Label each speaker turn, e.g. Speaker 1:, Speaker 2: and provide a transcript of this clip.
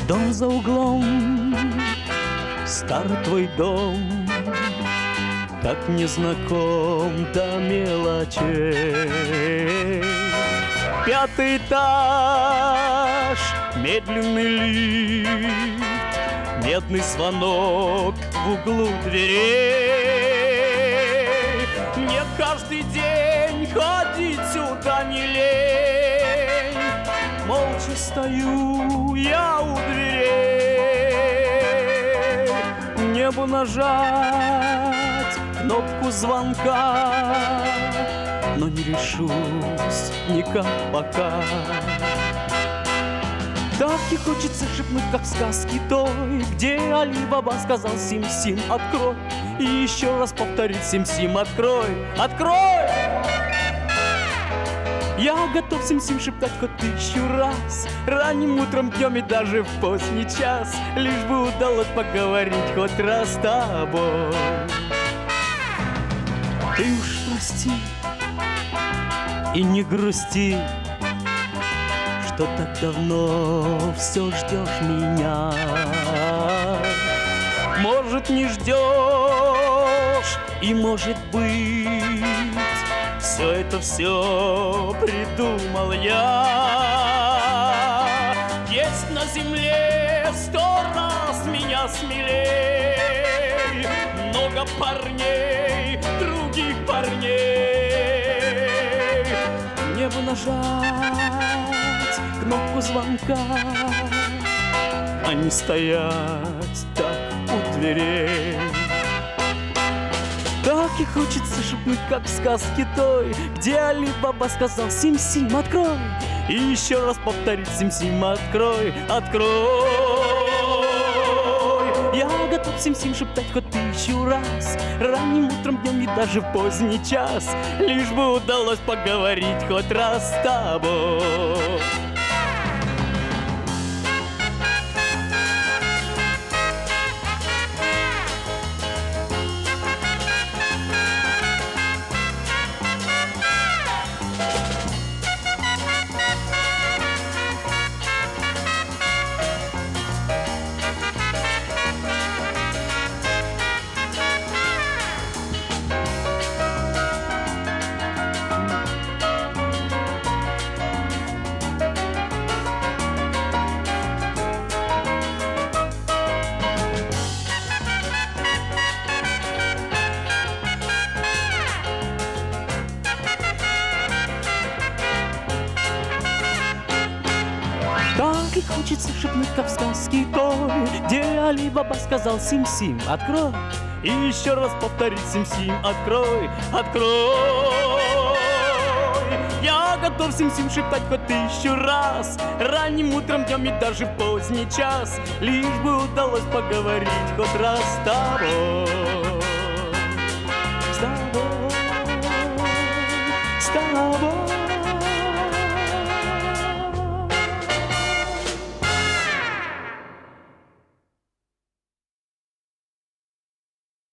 Speaker 1: Дом за углом, старый твой дом, так незнаком до мелочей. Пятый этаж, медленный лифт, медный звонок в углу дверей. Мне каждый день ходить сюда не лень. Молча стою я у дверей. Мне бы нажать кнопку звонка, но не решусь никак пока. Так и хочется шепнуть, как в сказке той, где Али-Баба сказал Сим-Сим, открой. И еще раз повторить: Сим-Сим, открой, открой! Я готов Сим-Сим шептать хоть 1000 раз, ранним утром, днем и даже в поздний час, лишь бы удалось поговорить хоть раз с тобой. Ты уж прости и не грусти, что так давно все ждешь меня. Может, не ждешь, и может быть, все придумал я. Есть на земле 100 раз меня смелей, много парней, других парней. Мне бы нажать кнопку звонка, а не стоять так у дверей. Так и хочется шепнуть, как в сказке той, где Али-Баба сказал Сим-Сим, открой. И еще раз повторить: Сим-Сим, открой, открой. Я готов Сим-Сим шептать хоть 1000 раз, ранним утром, днем и даже в поздний час, лишь бы удалось поговорить хоть раз с тобой. Так и хочется шепнуть, как в сказке той, где Али-Баба сказал Сим-Сим, открой. И еще раз повторить: Сим-Сим, открой, открой. Я готов Сим-Сим шептать хоть 1000 раз, ранним утром, днем и даже в поздний час, лишь бы удалось поговорить хоть раз с тобой. С тобой, с тобой.